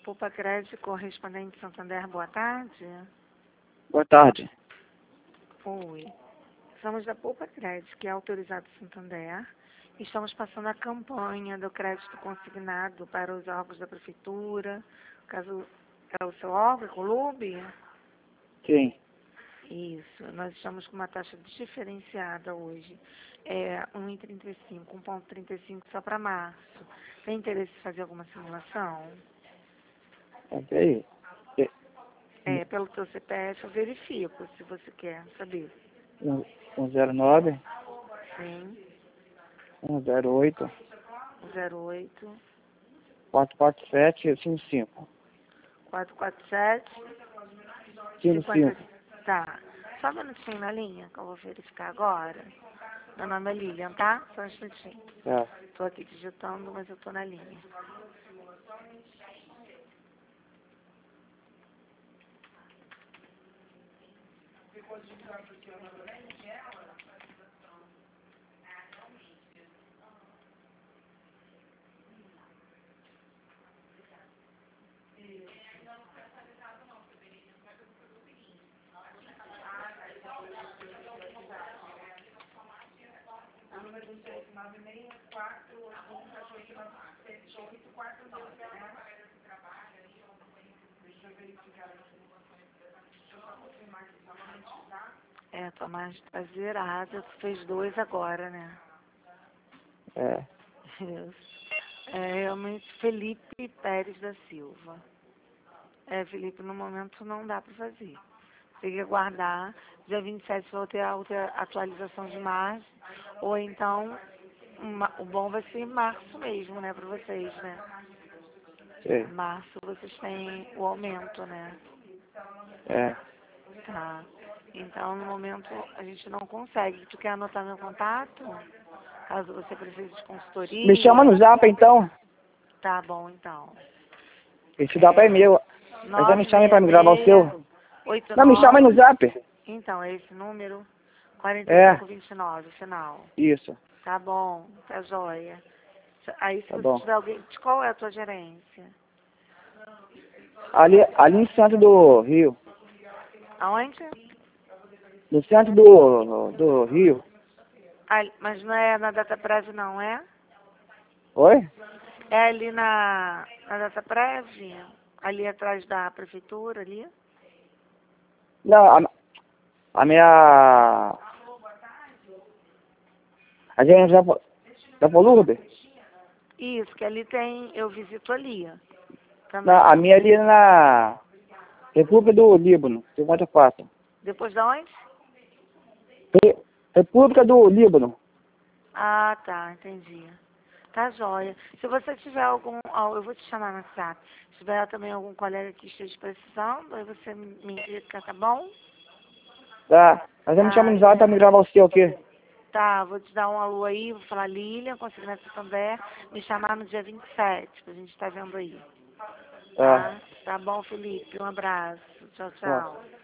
Poupa Crédito, correspondente Santander, boa tarde. Boa tarde. Oi. Somos da Poupa Crédito, que é autorizado Santander. Estamos passando a campanha do crédito consignado para os órgãos da prefeitura. Caso é o seu órgão, clube? Sim. Isso. Nós estamos com uma taxa diferenciada hoje. É 1,35, 1,35 só para março. Tem interesse em fazer alguma simulação? Peraí. Pelo seu CPF eu verifico, se você quer saber. 109 Sim, 108 08 447 55 447 55. Tá. Só um minutinho na linha, que eu vou verificar agora. Meu nome é Lilian, tá? Só um instantinho. Tá. Tô aqui digitando, mas eu tô na linha. Tua margem tá zerada. Tu fez 2 agora, né? É. Isso. É realmente Felipe Pérez da Silva. Felipe, no momento não dá para fazer. Tem que aguardar. Dia 27 vai ter a outra atualização de março. Ou então, o bom vai ser março mesmo, né, para vocês, né? Sei. Março vocês têm o aumento, né? É. Tá. Então, no momento, a gente não consegue. Tu quer anotar meu contato? Caso você precise de consultoria. Me chama no Zap, então. Tá bom, então. Esse dá para e-mail. Mas já me chame para me gravar o seu. 89. Não, me chama aí no Zap. Então, é esse número? É. 4529, final. Isso. Tá bom, tá joia. Aí, se Tá você bom. tiver alguém... Qual é a tua gerência? Ali no centro do Rio. Aonde? No centro do Rio. Mas não é na Data Prévia, não, é? Oi? É ali na Data Prévia? Ali atrás da prefeitura, ali? Não, a minha... A gente já falou, Uber? Isso, que ali tem... Eu visito ali. Também. Não, a minha ali na República do Líbano, 54. Depois de onde? República do Líbano. Ah, tá, entendi. Tá joia. Se você tiver algum... eu vou te chamar no WhatsApp. Se tiver também algum colega que esteja precisando, aí você me indica, tá bom? Tá. Mas já me chama no Zap para me gravar o seu aqui. Tá, vou te dar um alô aí, vou falar Lilian, consignado Santander, me chamar no dia 27, pra gente estar vendo aí. Tá. Tá bom, Felipe? Um abraço. Tchau, Tá. tchau.